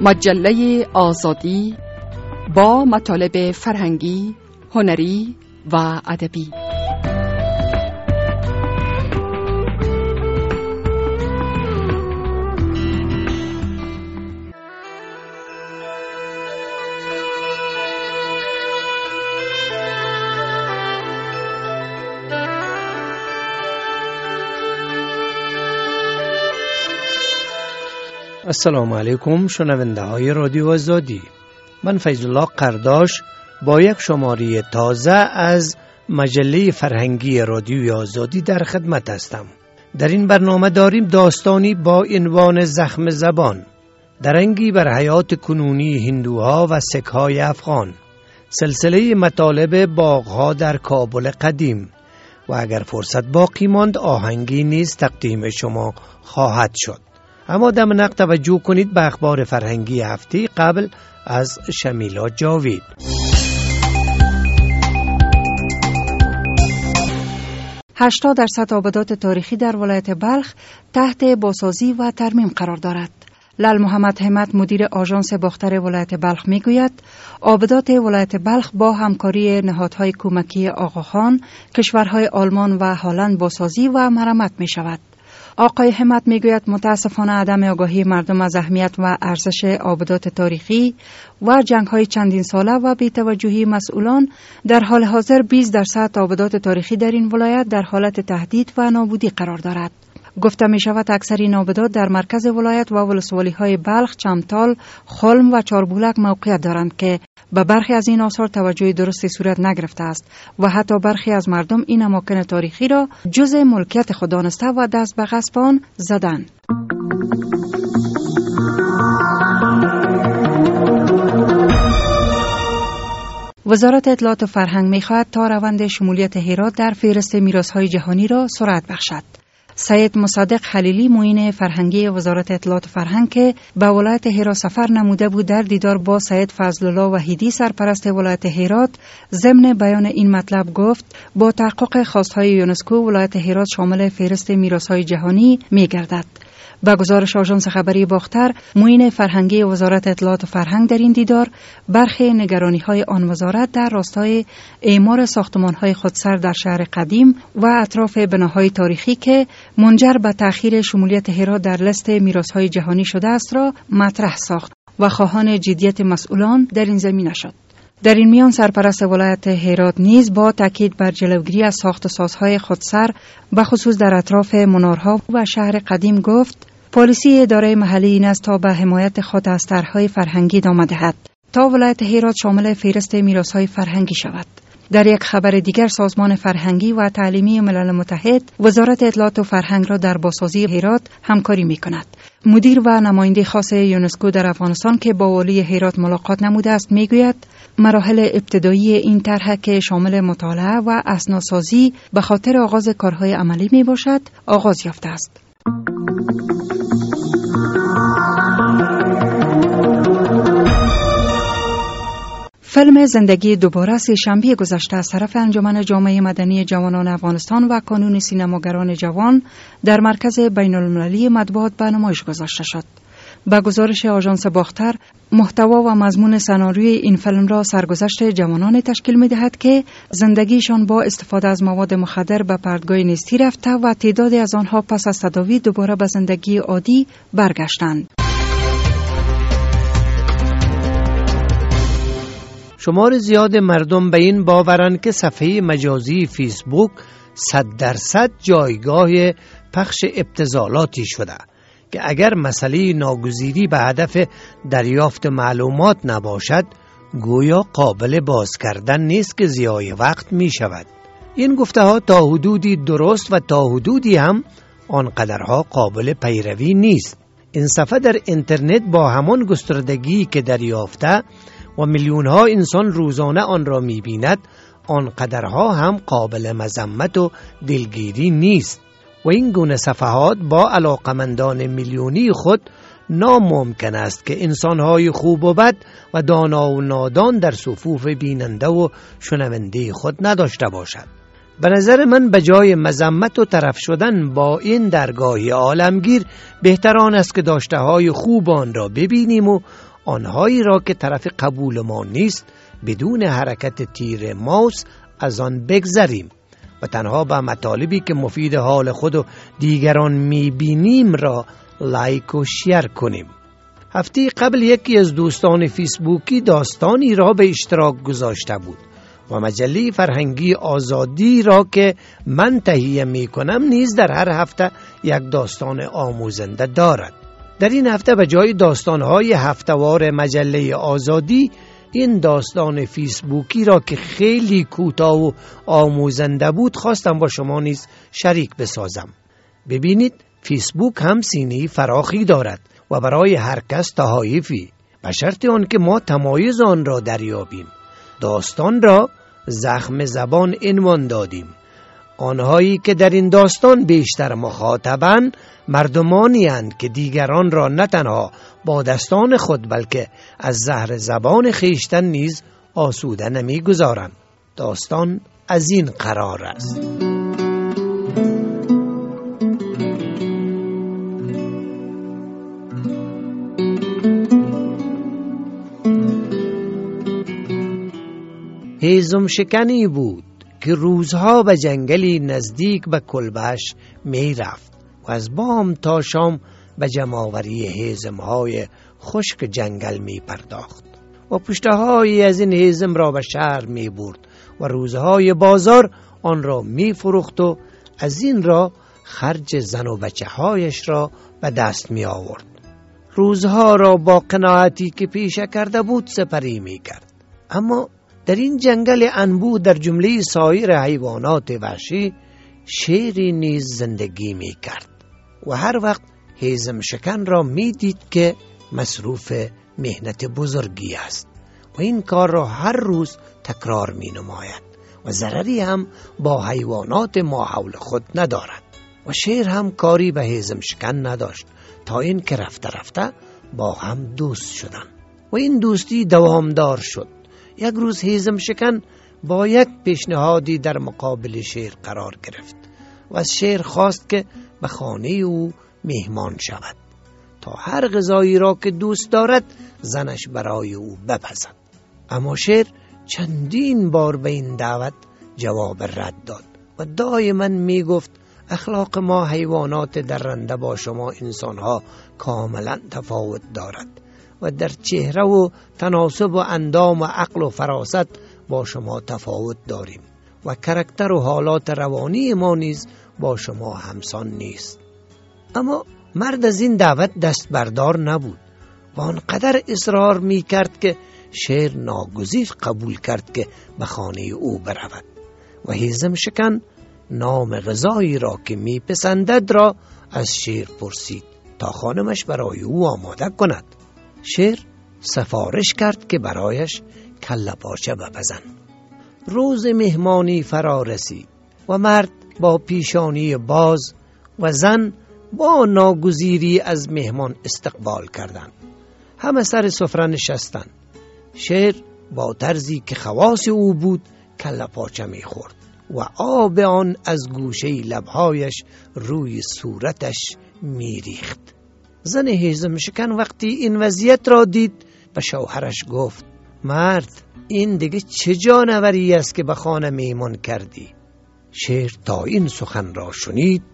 مجله آزادی با مطالب فرهنگی، هنری و ادبی. السلام علیکم شنونده های رادیو آزادی. من فیض الله قرداش با یک شماره تازه از مجله فرهنگی رادیو آزادی در خدمت هستم. در این برنامه داریم داستانی با عنوان زخم زبان، درنگی بر حیات کنونی هندوها و سکهای افغان، سلسله مطالب باغها در کابل قدیم و اگر فرصت باقی ماند آهنگی نیز تقدیم شما خواهد شد. اما دم توجه کنید به اخبار فرهنگی هفته قبل از شمیلا جاوید. 80% آبادات تاریخی در ولایت بلخ تحت بازسازی و ترمیم قرار دارد. لال محمد همت مدیر آژانس باختر ولایت بلخ میگوید آبادات ولایت بلخ با همکاری نهادهای کمکی آقاخان، کشورهای آلمان و هلند بازسازی و مرمت می شود. آقای همت میگوید متاسفانه عدم آگاهی مردم از اهمیت و ارزش آبادات تاریخی و جنگ‌های چندین ساله و بی‌توجهی مسئولان در حال حاضر 20% آبادات تاریخی در این ولایت در حالت تهدید و نابودی قرار دارد. گفته می شود اکثر این آبادات در مرکز ولایت و ولسوالی‌های بلخ، چمتال، خلم و چاربولک موقعیت دارند که به برخی از این آثار توجه درستی صورت نگرفته است و حتی برخی از مردم این اماکن تاریخی را جزء ملکیت خود دانسته و دست به غصب آن زدند. وزارت اطلاعات و فرهنگ می‌خواهد تا روند شمولیت هرات در فهرست میراث‌های جهانی را سرعت بخشد. سید مصدق خلیلی معین فرهنگی وزارت اطلاعات و فرهنگ که به ولایت هرات سفر نموده بود در دیدار با سید فضل الله وحیدی سرپرست ولایت هرات ضمن بیان این مطلب گفت با تحقق خواستهای یونسکو ولایت هرات شامل فهرست میراث‌های جهانی می‌گردد. با گزارش آژانس خبری باختر، معین فرهنگی وزارت اطلاعات و فرهنگ در این دیدار برخی نگرانی‌های آن وزارت در راستای اعمار ساختمان‌های خودسر در شهر قدیم و اطراف بناهای تاریخی که منجر به تأخیر شمولیت هرات در لیست میراث‌های جهانی شده است را مطرح ساخت و خواهان جدیت مسئولان در این زمینه شد. در این میان سرپرست ولایت هرات نیز با تاکید بر جلوگیری از ساخت و سازهای خودسر به خصوص در اطراف منارها و شهر قدیم گفت پالیسی اداره محلی این است تا به حمایت خود از طرح‌های فرهنگی ادامه دهد تا ولایت هرات شامل فهرست میراث‌های فرهنگی شود. در یک خبر دیگر سازمان فرهنگی و تعلیمی ملل متحد وزارت اطلاعات و فرهنگ را در بازسازی هرات همکاری می‌کند. مدیر و نماینده خاص یونسکو در افغانستان که با والی هرات ملاقات نموده است میگوید مراحل ابتدایی این طرح که شامل مطالعه و اسنادسازی به خاطر آغاز کارهای عملی میباشد آغاز یافته است. فیلم زندگی دوباره سه‌شنبه گذشته از طرف انجمن جامعه مدنی جوانان افغانستان و کانون سینماگران جوان در مرکز بین‌المللی مطبوعات به نمایش گذاشته شد. با گزارش آژانس باختر، محتوا و مضمون سناریوی این فیلم را سرگذشت جوانان تشکیل می‌دهد که زندگیشان با استفاده از مواد مخدر به پرتگاه نیستی رفته و تعدادی از آنها پس از تداوی دوباره به زندگی عادی برگشتند. شمار زیاد مردم به این باورند که صفحه مجازی فیسبوک 100% جایگاه پخش ابتذالاتی شده که اگر مسئله ناگزیری به هدف دریافت معلومات نباشد گویا قابل باز کردن نیست که ضیاع وقت می شود. این گفته ها تا حدودی درست و تا حدودی هم آنقدرها قابل پیروی نیست. این صفحه در اینترنت با همان گستردگی که دریافته و میلیون ها انسان روزانه آن را می بیند آنقدرها هم قابل مذمت و دلگیری نیست و این گونه صفحات با علاقمندان میلیونی خود ناممکن است که انسانهای خوب و بد و دانا و نادان در صفوف بیننده و شنونده خود نداشته باشد. به نظر من به جای مذمت و طرف شدن با این درگاهی عالمگیر بهتر آن است که داشته های خوب آن را ببینیم و آنهایی را که طرف قبول ما نیست بدون حرکت تیر ماوس از آن بگذریم و تنها به مطالبی که مفید حال خود و دیگران میبینیم را لایک و شیر کنیم. هفته قبل یکی از دوستان فیسبوکی داستانی را به اشتراک گذاشته بود و مجله فرهنگی آزادی را که من تهیه می کنم نیز در هر هفته یک داستان آموزنده دارد. در این هفته به جای داستانهای هفته‌وار مجله آزادی این داستان فیسبوکی را که خیلی کوتاه و آموزنده بود خواستم با شما نیز شریک بسازم. ببینید فیسبوک هم سینه فراخی دارد و برای هر کس تحایفی، به شرط آن که ما تمایز آن را دریابیم. داستان را زخم زبان عنوان دادیم. آنهایی که در این داستان بیشتر مخاطبند مردمانی اند که دیگران را نه تنها با دستان خود بلکه از زهر زبان خیشتن نیز آسوده نمی گذارند. داستان از این قرار است: هیزم شکنی بود که روزها به جنگلی نزدیک به کلبش می رفت و از بام تا شام به جمع‌آوری هیزم‌های خشک جنگل می پرداخت و پشته‌هایی از این هیزم را به شهر می برد و روزهای بازار آن را می فروخت و از این را خرج زن و بچه‌هایش را به دست می آورد. روزها را با قناعتی که پیشه کرده بود سپری می کرد. اما در این جنگل انبوه در جمله سایر حیوانات وحشی شیری نیز زندگی می کرد و هر وقت هیزم شکن را می دید که مصروف مهنت بزرگی است و این کار را هر روز تکرار می نماید و ضرری هم با حیوانات ما حول خود ندارد. و شیر هم کاری به هیزم شکن نداشت تا این که رفته رفته با هم دوست شدند و این دوستی دوامدار شد. یک روز هیزم شکن با یک پیشنهادی در مقابل شیر قرار گرفت و از شیر خواست که به خانه او مهمان شود تا هر غذایی را که دوست دارد زنش برای او بپزد. اما شیر چندین بار به این دعوت جواب رد داد و دائما می گفت اخلاق ما حیوانات درنده با شما انسانها کاملا تفاوت دارد و در چهره و تناسب و اندام و عقل و فراست با شما تفاوت داریم و کرکتر و حالات روانی ما نیز با شما همسان نیست. اما مرد از این دعوت دست بردار نبود و آنقدر اصرار می کرد که شیر ناگزیر قبول کرد که به خانه او برود و هیزم شکن نام غذایی را که می پسندد را از شیر پرسید تا خانمش برای او آماده کند. شیر سفارش کرد که برایش کله پاچه بپزند. روز مهمانی فرا رسید و مرد با پیشانی باز و زن با ناگزیری از مهمان استقبال کردند. همه سر سفره نشستند. شیر با طرزی که خواص او بود کله پاچه می‌خورد و آب آن از گوشه لب‌هایش روی صورتش می‌ریخت. زن هیزم شکن وقتی این وضعیت را دید به شوهرش گفت مرد این دیگه چه جانوری است که به خانه میمون کردی؟ شیر تا این سخن را شنید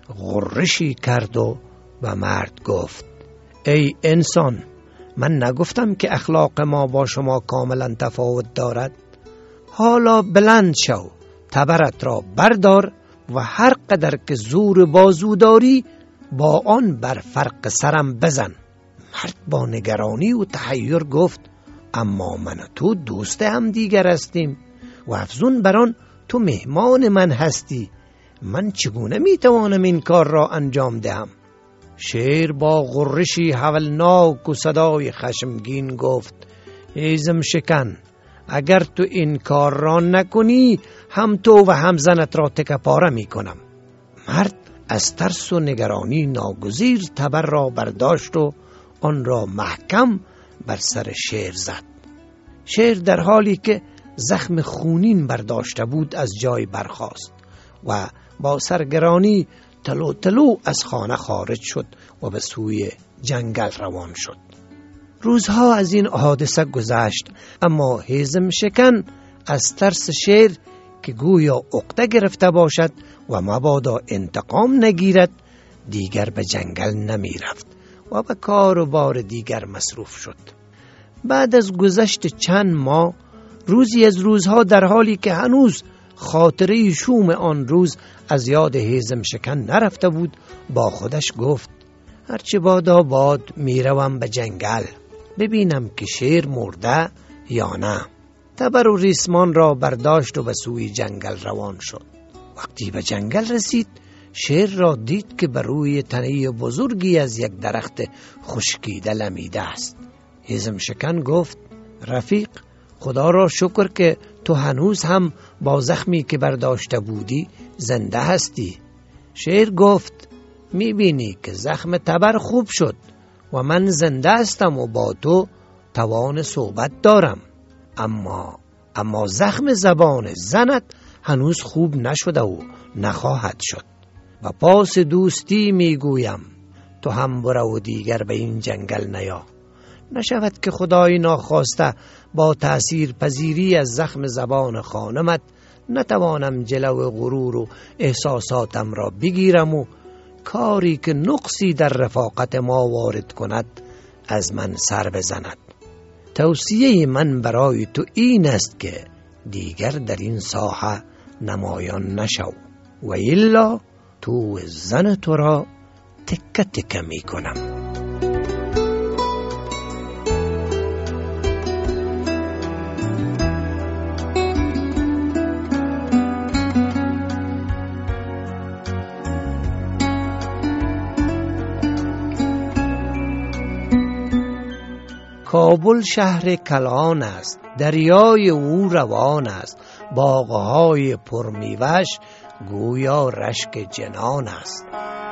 غرشی کرد و به مرد گفت ای انسان، من نگفتم که اخلاق ما با شما کاملا تفاوت دارد؟ حالا بلند شو، تبرت را بردار و هر قدر که زور بازو داری با آن بر فرق سرم بزن. مرد با نگرانی و تحیر گفت اما من و تو دوست هم دیگر هستیم و افزون بران تو مهمان من هستی، من چگونه میتوانم این کار را انجام دهم؟ شیر با غرشی هولناک و صدای خشمگین گفت هیزم شکن، اگر تو این کار را نکنی هم تو و هم زنت را تکه پاره میکنم. مرد از ترس و نگرانی ناگزیر تبر را برداشت و آن را محکم بر سر شیر زد. شیر در حالی که زخم خونین برداشته بود از جای برخاست و با سرگرانی تلو تلو از خانه خارج شد و به سوی جنگل روان شد. روزها از این حادثه گذشت، اما هیزم شکن از ترس شیر که گویا عقده گرفته باشد و مبادا انتقام نگیرد دیگر به جنگل نمی رفت و به کار و بار دیگر مصروف شد. بعد از گذشت چند ماه، روزی از روزها در حالی که هنوز خاطره شوم آن روز از یاد هیزم شکن نرفته بود، با خودش گفت هرچه بادا باد میروم به جنگل ببینم که شیر مرده یا نه. تبر و ریسمان را برداشت و به سوی جنگل روان شد. وقتی به جنگل رسید، شیر را دید که بر روی تنه بزرگی از یک درخت خشکیده لمیده است. هیزم شکن گفت رفیق، خدا را شکر که تو هنوز هم با زخمی که برداشته بودی زنده هستی. شیر گفت میبینی که زخم تبر خوب شد و من زنده هستم و با تو توان صحبت دارم، اما زخم زبان زنت هنوز خوب نشده و نخواهد شد. و پاس دوستی میگویم تو هم برو و دیگر به این جنگل نیا. نشود که خدای ناخواسته با تأثیر پذیری از زخم زبان خانمت نتوانم جلو غرور و احساساتم را بگیرم و کاری که نقصی در رفاقت ما وارد کند از من سر بزند. توصیه من برای تو این است که دیگر در این ساحه نمایان نشو و الا تو زن تو را تکه تکه می کنم. کابل شهر کلان است، دریای او روان است، باغهای پرمیوش گویا رشک جنان است.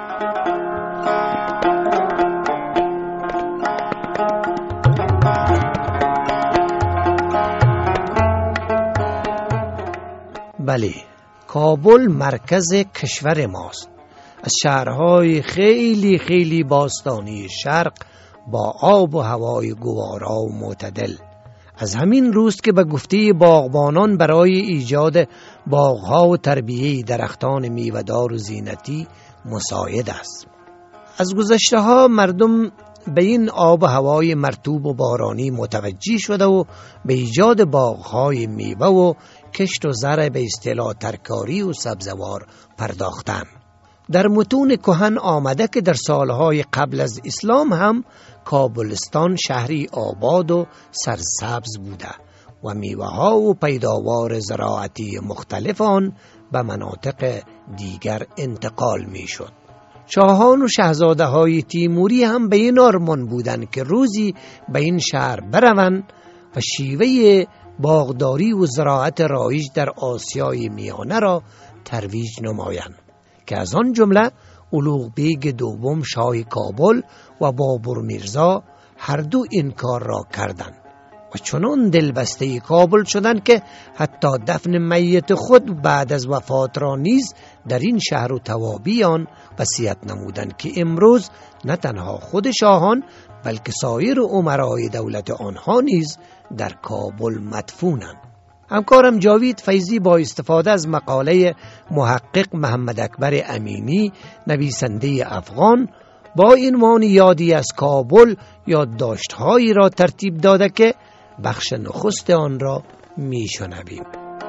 بله، کابل مرکز کشور ماست. از شهرهای خیلی خیلی باستانی شرق با آب و هوای گوارا و معتدل. از همین روست که به گفته باغبانان برای ایجاد باغها و تربیه درختان میوه‌دار و زینتی مساعد است. از گذشته ها مردم به این آب و هوای مرطوب و بارانی متوجه شده و به ایجاد باغهای میوه و کشت و زرع به اصطلاح ترکاری و سبزوار پرداختند. در متون کهن آمده که در سالهای قبل از اسلام هم کابلستان شهری آباد و سرسبز بوده و میوه ها و پیداوار زراعتی مختلف آن به مناطق دیگر انتقال می شد. شاهان و شاهزاده های تیموری هم به این آرمان بودند که روزی به این شهر بروند و شیوه باغداری و زراعت رایج در آسیای میانه را ترویج نمایند، که از آن جمله اولوغ بیگ دوم شاه کابل و بابر میرزا هر دو این کار را کردند و چنان دلبسته کابل شدند که حتی دفن میت خود بعد از وفات را نیز در این شهر و توابی آن وصیت نمودند که امروز نه تنها خود شاهان بلکه سایر امرای دولت آنها نیز در کابل مدفونند. همکارم جاوید فیضی با استفاده از مقاله محقق محمد اکبر امینی نویسنده افغان با عنوان یادی از کابل یادداشت‌هایی را ترتیب داده که بخش نخست آن را میشنویم.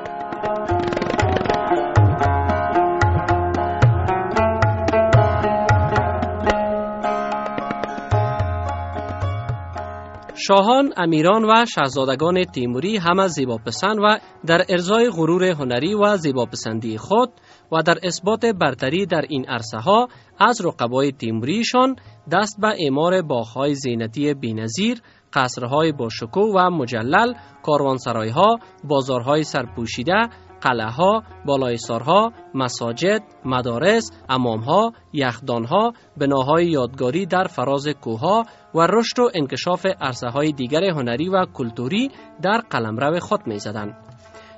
شاهان، امیران و شاهزادگان تیموری همه زیباپسند و در ارضای غرور هنری و زیباپسندی خود و در اثبات برتری در این عرصه ها از رقبای تیموریشان دست به اعمار باغ‌های زینتی بی‌نظیر، قصرهای با شکوه و مجلل، کاروانسرای‌ها، بازارهای سرپوشیده، قلعه‌ها، بالایسارها، مساجد، مدارس، حمام‌ها، یخدان‌ها، بناهای یادگاری در فراز کوه‌ها و رشد و انکشاف عرصه‌های دیگر هنری و کلتوری در قلمرو خود می‌زدند.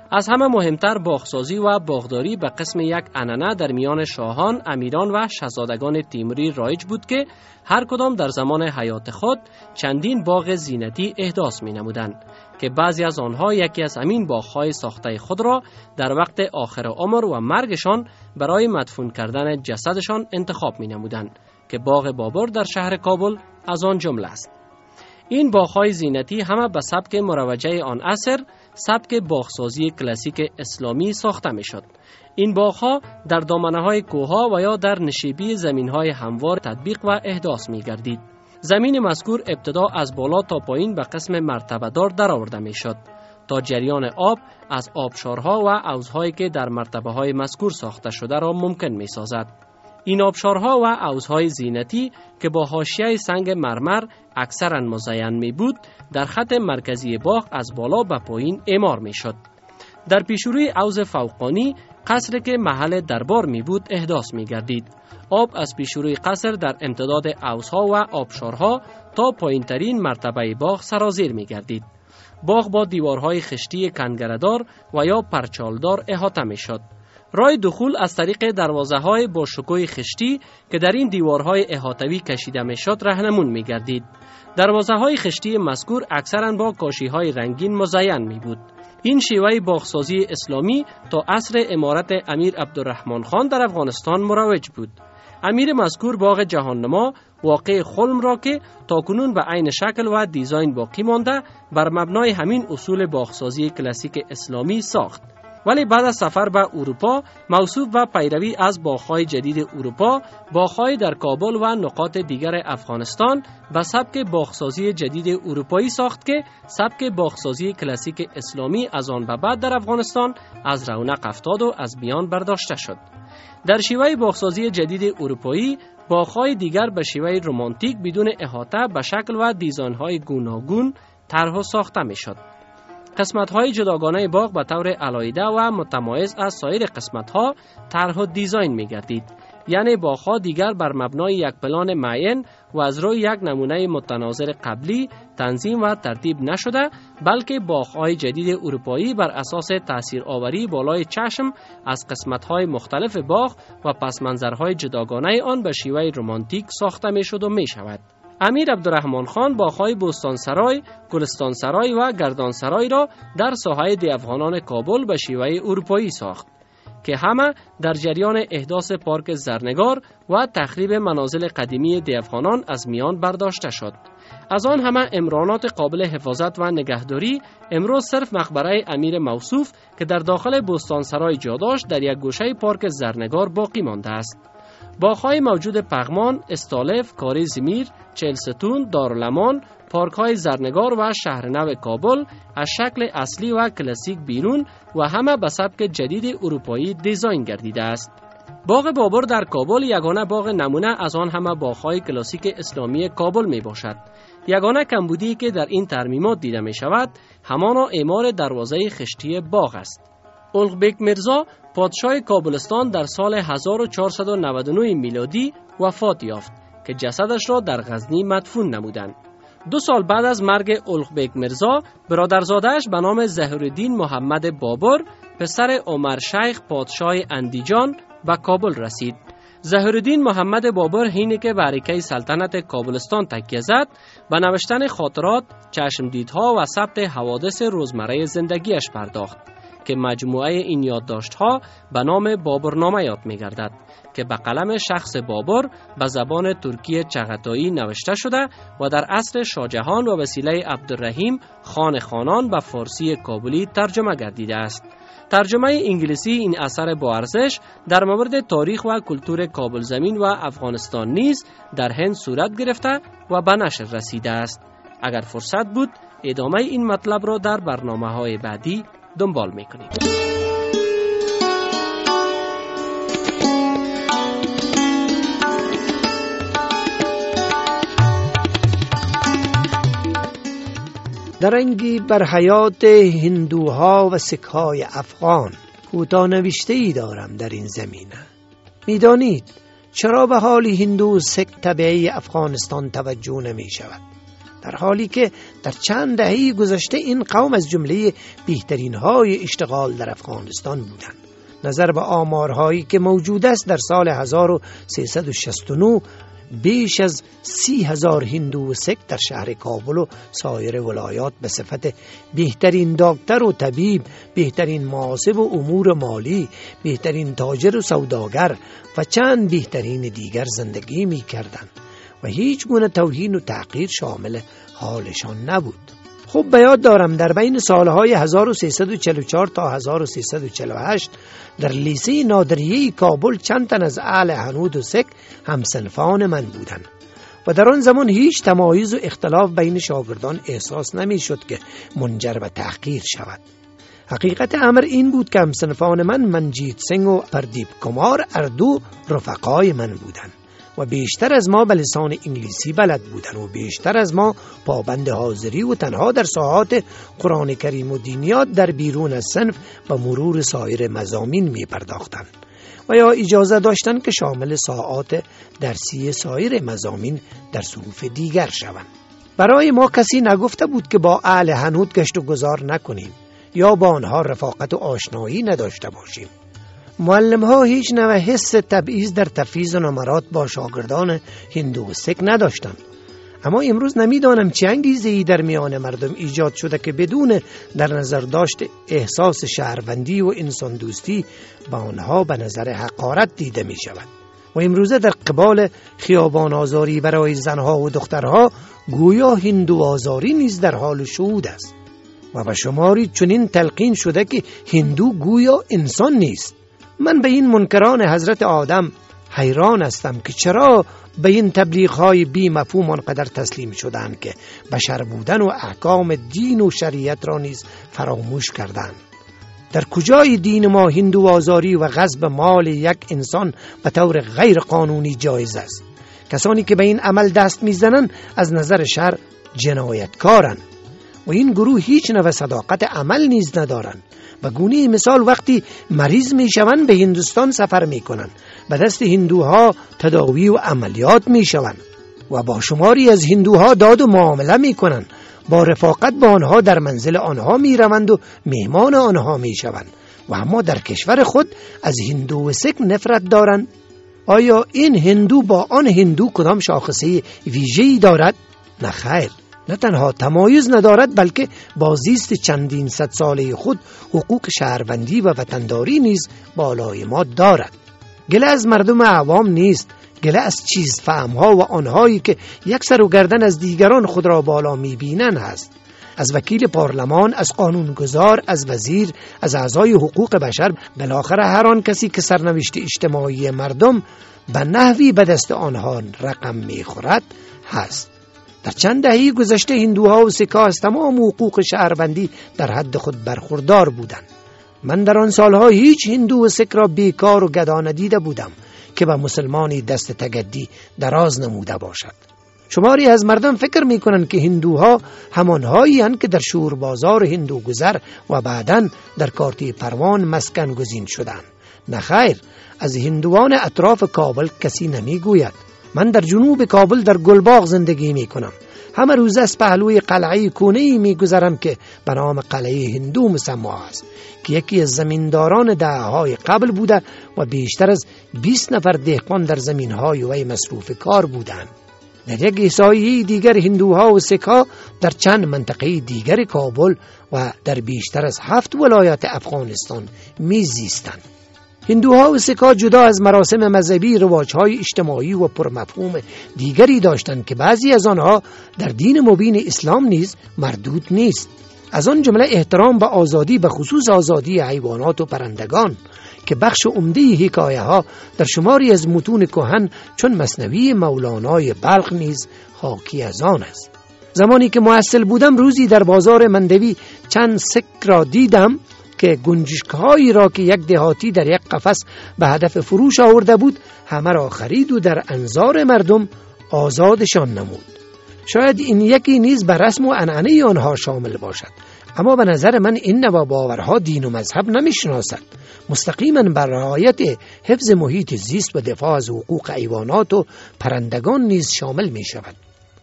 از همه مهمتر باغسازی و باغداری به قسم یک عنعنه در میان شاهان، امیران و شاهزادگان تیموری رایج بود که هر کدام در زمان حیات خود چندین باغ زینتی احداث می نمودند که بعضی از آنها یکی از همین باغ‌های ساخته خود را در وقت آخر عمر و مرگشان برای مدفون کردن جسدشان انتخاب می نمودند که باغ بابر در شهر کابل از آن جمله است. این باغ‌های زینتی همه به سبک مروجه آن عصر، سبک باغسازی کلاسیک اسلامی ساخته می‌شد. این باغ‌ها در دامنه‌های کوه‌ها و یا در نشیبی زمین‌های هموار تطبیق و احداث می‌گردید. زمین مذکور ابتدا از بالا تا پایین به قسم مرتبه‌دار درآورده می‌شد تا جریان آب از آبشارها و حوض‌هایی که در مرتبه‌های مذکور ساخته شده را ممکن می‌سازد. این آبشارها و حوض‌های زینتی که با حاشیه سنگ مرمر اکثراً مزین می بود، در خط مرکزی باغ از بالا به پایین اعمار می شد. در پیشروی حوض فوقانی قصر که محل دربار می بود احداث می گردید. آب از پیشروی قصر در امتداد حوض‌ها و آبشارها تا پایینترین مرتبه باغ سرازیر می گردید. باغ با دیوارهای خشتی کنگره‌دار و یا پرچالدار احاطه می شد. راه دخول از طریق دروازه‌های با شکوه خشتی که در این دیوارهای احاطوی کشیده می‌شد راهنمون می‌گردید. دروازه‌های خشتی مذکور اکثراً با کاشی‌های رنگین مزین می‌بود. این شیوه باغسازی اسلامی تا عصر امارت امیر عبدالرحمن خان در افغانستان مروج بود. امیر مذکور باغ جهاننما واقع خلم را که تاکنون به عین شکل و دیزاین باقی مانده بر مبنای همین اصول باغسازی کلاسیک اسلامی ساخت. ولی بعد از سفر به اروپا موصوف و پیروی از باغ‌های جدید اروپا، باغ‌های در کابل و نقاط دیگر افغانستان به سبک باغسازی جدید اروپایی ساخت که سبک باغسازی کلاسیک اسلامی از آن به بعد در افغانستان از رونق افتاد و از میان برداشته شد. در شیوه باغسازی جدید اروپایی باغ‌های دیگر به شیوه رمانتیک بدون احاطه به شکل و دیزاین‌های گوناگون طرح و ساخته می‌شد. قسمت‌های جداگانه باغ به طور علایده و متمایز از سایر قسمت‌ها طرح و دیزاین می‌گردید. یعنی باغ‌ها دیگر بر مبنای یک پلان معین و از روی یک نمونه متناظر قبلی تنظیم و ترتیب نشده، بلکه باغ‌های جدید اروپایی بر اساس تاثیرآوری بالای چشم از قسمت‌های مختلف باغ و پس منظرهای جداگانه آن به شیوه رمانتیک ساخته می‌شد و می‌شود. امیر عبدالرحمن خان باغ‌های بوستانسرای، گلستانسرای و گردانسرای را در ساحه دیوخانان کابل به شیوه اروپایی ساخت که همه در جریان احداث پارک زرنگار و تخریب منازل قدیمی دیوخانان از میان برداشته شد. از آن همه عمرانات قابل حفاظت و نگهداری امروز صرف مقبره امیر موصوف که در داخل بوستانسرای جا داشت در یک گوشه پارک زرنگار باقی مانده است. باغ‌های موجود پغمان، استالف، کاری زمیر، چهلستون، دارالمان، پارک‌های زرنگار و شهرنو کابل از شکل اصلی و کلاسیک بیرون و همه به سبک جدید اروپایی دیزاین گردیده است. باغ بابر در کابل یگانه باغ نمونه از آن همه باغ‌های کلاسیک اسلامی کابل می باشد. یگانه کمبودی که در این ترمیمات دیده می شود همانا اعمار دروازه خشتی باغ است. اولغبک میرزا پادشاه کابلستان در سال 1499 میلادی وفات یافت که جسدش را در غزنی مدفون نمودند. 2 سال بعد از مرگ اولغبک میرزا برادرزاده‌اش به نام ظهیرالدین محمد بابر پسر عمر شیخ پادشاه اندیجان به کابل رسید. ظهیرالدین محمد بابر هینی که به حرکه سلطنت کابلستان تکیه زد به نوشتن خاطرات، چشمدیدها و ثبت حوادث روزمره زندگیش پرداخت که مجموعه این یادداشت‌ها به نام بابرنامه یاد می‌گردد که به قلم شخص بابر به زبان ترکی چغتایی نوشته شده و در عصر شاهجهان و وسیله عبدالرحیم خان خانان به فارسی کابلی ترجمه گردیده است. ترجمه انگلیسی این اثر با ارزش در مورد تاریخ و کلتور کابل زمین و افغانستان نیز در هند صورت گرفته و به نشر رسیده است. اگر فرصت بود ادامه این مطلب را در برنامه‌های بعدی دنبال میکنیم. درنگی بر حیات هندوها و سکهای افغان کوتاه نوشته‌ای دارم در این زمینه. میدانید چرا به حال هندو سک طبیعی افغانستان توجه نمی شود؟ در حالی که در چند دهه گذشته این قوم از جمله بهترین های اشتغال در افغانستان بودند. نظر به آمارهایی که موجود است، در سال 1369 بیش از 30,000 هندو و سک در شهر کابل و سایر ولایات به صفت بهترین دکتر و طبیب، بهترین محاسب و امور مالی، بهترین تاجر و سوداگر و چند بهترین دیگر زندگی می کردند و هیچ گونه توهین و تحقیر شامل حالشان نبود. خوب به یاد دارم در بین سالهای 1344 تا 1348 در لیسه نادریه کابل چند تن از اهل هنود و سک همسنفان من بودند و در آن زمان هیچ تمایز و اختلاف بین شاگردان احساس نمی شد که منجر به تحقیر شود. حقیقت امر این بود که همسنفان من منجیت سنگ و پردیپ کمار اردو رفقای من بودند و بیشتر از ما به لسان انگلیسی بلد بودند و بیشتر از ما پابند حاضری و تنها در ساعات قرآن کریم و دینیات در بیرون از صنف و مرور سایر مضامین می پرداختند و یا اجازه داشتند که شامل ساعات درسی سایر مضامین در صنوف دیگر شوند. برای ما کسی نگفته بود که با اهل هنود گشت و گذار نکنیم یا با آنها رفاقت و آشنایی نداشته باشیم. معلم ها هیچ نوع حس تبعیض در تفویض و نمرات با شاگردان هندو و سک نداشتند. اما امروز نمیدانم چه انگیزه‌ای در میان مردم ایجاد شده که بدون در نظر داشت احساس شهروندی و انسان دوستی با آنها به نظر حقارت دیده می شود و امروزه در قبال خیابان آزاری برای زنها و دخترها گویا هندو آزاری نیز در حال شهود است و به شماری چنین تلقین شده که هندو گویا انسان نیست. من به این منکران حضرت آدم حیران هستم که چرا به این تبلیغ‌های بی مفهوم آنقدر تسلیم شدند که بشر بودن و احکام دین و شریعت را نیز فراموش کردند. در کجای دین ما هندو آزاری و غصب مال یک انسان به طور غیر قانونی جایز است؟ کسانی که به این عمل دست میزنند از نظر شرع جنایتکارند و این گروه هیچ نوع صداقت عمل نیز ندارند. و گونه مثال وقتی مریض میشوند به هندوستان سفر میکنند، به دست هندوها تداوی و عملیات میشوند و با شماری از هندوها داد و معامله میکنند، با رفاقت با آنها در منزل آنها میروند و مهمان آنها میشوند و اما در کشور خود از هندو و سک نفرت دارند. آیا این هندو با آن هندو کدام شاخصه ویژه‌ای دارد؟ نه خیر. نه تنها تمایز ندارد بلکه با زیست چندین صد ساله خود حقوق شهروندی و وطنداری نیز بالای ما دارد. گله از مردم عوام نیست، گله از چیز فهمها و آنهایی که یک سر و گردن از دیگران خود را بالا میبینن هست. از وکیل پارلمان، از قانونگذار، از وزیر، از اعضای حقوق بشر، بالاخره هر آن کسی که سرنوشت اجتماعی مردم به نحوی به دست آنها رقم میخورد هست. در چند دهه گذشته هندوها و سک‌ها از تمام حقوق شهروندی در حد خود برخوردار بودند. من در آن سالها هیچ هندو و سک را بیکار و گدا ندیده بودم که به مسلمانی دست تگدی دراز نموده باشد. شماری از مردم فکر می‌کنند که هندوها همانهایی هستند که در شور بازار هندو گذر و بعداً در کارتی پروان مسکن گزین شدند. نه خیر، از هندوان اطراف کابل کسی نمیگوید. من در جنوب کابل در گلباغ زندگی می کنم. همه روز از پهلوی قلعه کونه‌ای می گذرم که به نام قلعه هندو مسما است که یکی از زمینداران دهه‌های قبل بوده و بیشتر از 20 نفر دهقان در زمین‌های وی مصروف کار بودند. در یک احصایه دیگر هندوها و سک‌ها در چند منطقه دیگر کابل و در بیشتر از 7 ولایت افغانستان می زیستند. هندوها و سک‌ها جدا از مراسم مذهبی رواج‌های اجتماعی و پرمفهوم دیگری داشتند که بعضی از آنها در دین مبین اسلام نیز مردود نیست. از آن جمله احترام به آزادی، به خصوص آزادی حیوانات و پرندگان که بخش عمده حکایه‌ها در شماری از متون کهن چون مثنوی مولانای بلخ نیز حاکی از آن است. زمانی که محصل بودم روزی در بازار مندوی چند سک را دیدم که گنجشک‌هایی را که یک دهاتی در یک قفس به هدف فروش آورده بود همه را خرید و در انظار مردم آزادشان نمود. شاید این یکی نیز به رسم و عنعنه آنها شامل باشد، اما به نظر من این نوع باورها دین و مذهب نمی‌شناسد. مستقیما بر رعایت حفظ محیط زیست و دفاع از حقوق حیوانات و پرندگان نیز شامل می شود.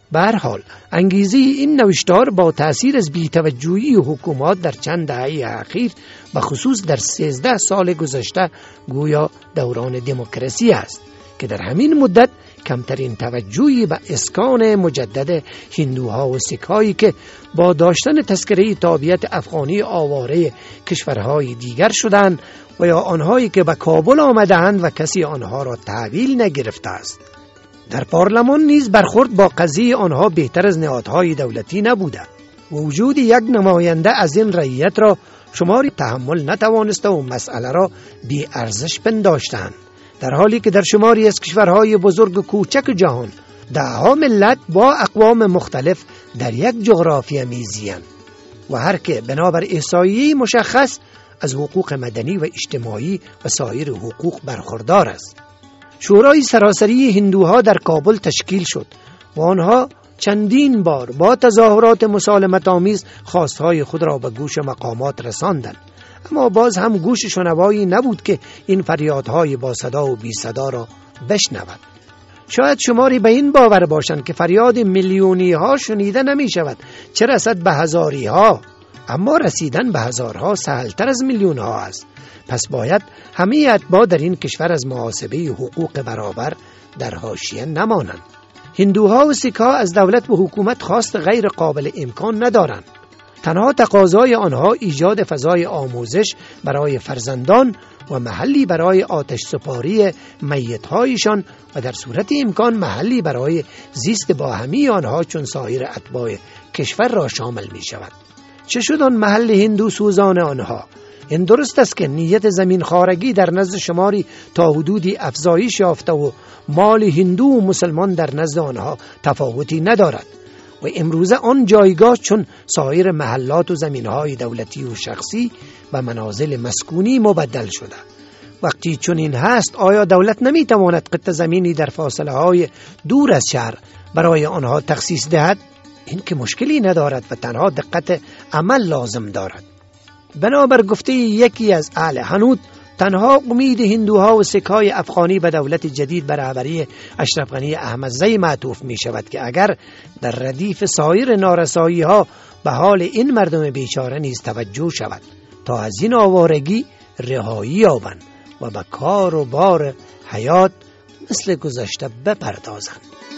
به هر حال انگیزه این نوشتار با تأثیر از بی‌توجهی حکومات در چند دهه اخیر و خصوص در 13 سال گذشته گویا دوران دموکراسی است که در همین مدت کمترین توجهی به اسکان مجدد هندوها و سیک‌هایی که با داشتن تذکره تابعیت افغانی آواره کشورهای دیگر شدند و یا آنهایی که به کابل آمده‌اند و کسی آنها را تحویل نگرفته است. در پارلمان نیز برخورد با قضیه آنها بهتر از نهادهای دولتی نبوده و وجود یک نماینده از این رعیت را شماری تحمل نتوانسته و مسئله را بی ارزش پنداشتند، در حالی که در شماری از کشورهای بزرگ و کوچک جهان دهها ملت با اقوام مختلف در یک جغرافیا میزیند و هر که بنابر احصایه‌ای مشخص از حقوق مدنی و اجتماعی و سایر حقوق برخوردار است. شورای سراسری هندوها در کابل تشکیل شد و آنها چندین بار با تظاهرات مسالمت آمیز خواستهای خود را به گوش مقامات رساندند، اما باز هم گوش شنوایی نبود که این فریادهای با صدا و بی صدا را بشنود. شاید شماری به این باور باشند که فریاد میلیونی ها شنیده نمی شود، چه رسد به هزاری ها، اما رسیدن به هزارها سهلتر از میلیون ها است. پس باید همه اتباع در این کشور از محاسبه حقوق برابر در حاشیه نمانند. هندوها و سیک‌ها از دولت و حکومت خواست غیر قابل امکان ندارند. تنها تقاضای آنها ایجاد فضای آموزش برای فرزندان و محلی برای آتش سپاری میت‌هایشان و در صورت امکان محلی برای زیست باهمی آنها چون سایر اتباع کشور را شامل می شود. چه شد آن محل هندو سوزان آنها؟ این درست است که نیت زمین خارگی در نزد شماری تا حدودی افزایش یافته و مال هندو و مسلمان در نزد آنها تفاوتی ندارد و امروزه آن جایگاه چون سایر محلات و زمینهای دولتی و شخصی و منازل مسکونی مبدل شده. وقتی چون این هست آیا دولت نمیتواند قطع زمینی در فاصله های دور از شهر برای آنها تخصیص دهد؟ این که مشکلی ندارد و تنها دقت عمل لازم دارد. بنابر گفته یکی از اهل حنوت، تنها امید هندوها و سیک‌های افغانی به دولت جدید بر رهبری اشرف غنی احمدزی معطوف می شود که اگر در ردیف سایر نارسایی ها به حال این مردم بیچاره نیز توجه شود تا از این آوارگی رهایی یابند و به کار و بار حیات مثل گذشته بپردازند.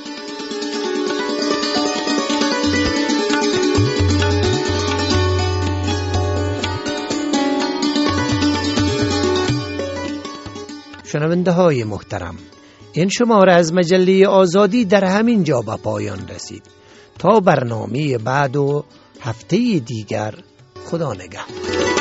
شنونده های محترم، این شماره از مجله آزادی در همین جا به پایان رسید. تا برنامه بعد و هفته دیگر، خدا نگهدار.